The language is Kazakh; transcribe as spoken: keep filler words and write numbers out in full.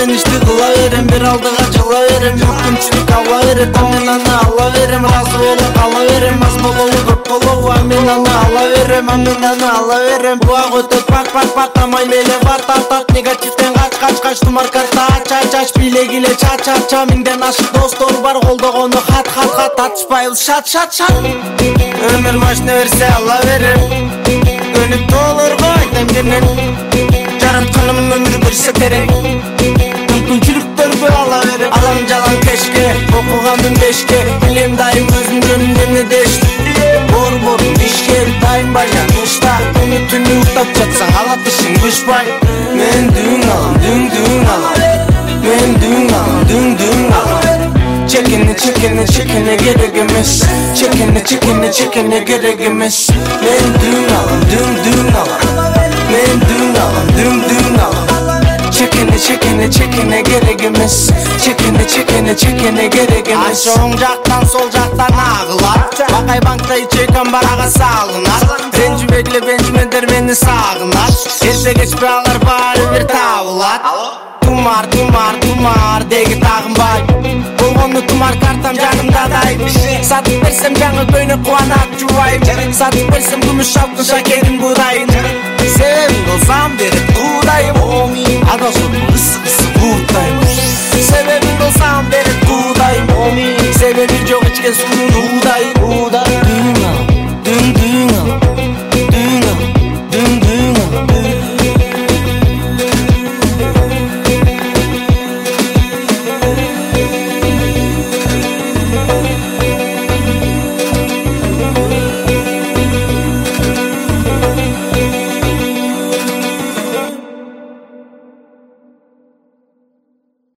мен ишти кыла берем, бир алдыга жала берем, мүмкүнчүлүк ала берет, а мен аны ала берем, разы болуп кала берем, аз болобу көп болобу, а мен аны ала берем, а мен аны ала берем. Убак өтөт пак пак пак, тамай меле бар тат тат, негативден кач кач кач, тумар карта ач ач ач, бийлеги эле чач чач ча, миңден ашык достор бар, колдогону хат хат хат, атышпайбыз шат шат шат. Өмүр машина берсе ала берем, көнүп толорго айтам менен, жаратканым өмүр берсе керек, мүмкүнчүлүктөргө ала берем. Алам жалан кешке, окуганмын бешке, билем дайым өзүм жөнүндө эмне дешти. Бор бор ишке дайым байланышта, күнү түнү уктап жатсаң алат ишиң бушпай. Мен дүң алам, дүң дүң алам, мен дүң алам, дүң дүң алам. Çekene çekene çekene gerek emez, çekene çekene çekene gerek emez. Men düğün alam, düğün düğün alam, men düğün alam, düğün düğün alam. Çekene çekene çekene gerek emez, çekene çekene çekene gerek emez. Aşağın jaktan sol jaktan ağılar, bakay bankta içeyken baraga sağlınar. Renci bekle bencimender beni sağınar, else geçpe alar bari bir tavılar. Tumar tumar tumar degi tağım bay, bolgonu tumar kartam janımda day. Satıp bersem жаңы көйнөк кубанат жубайым, сатып берсем күмүш шалкын шакерим будайын.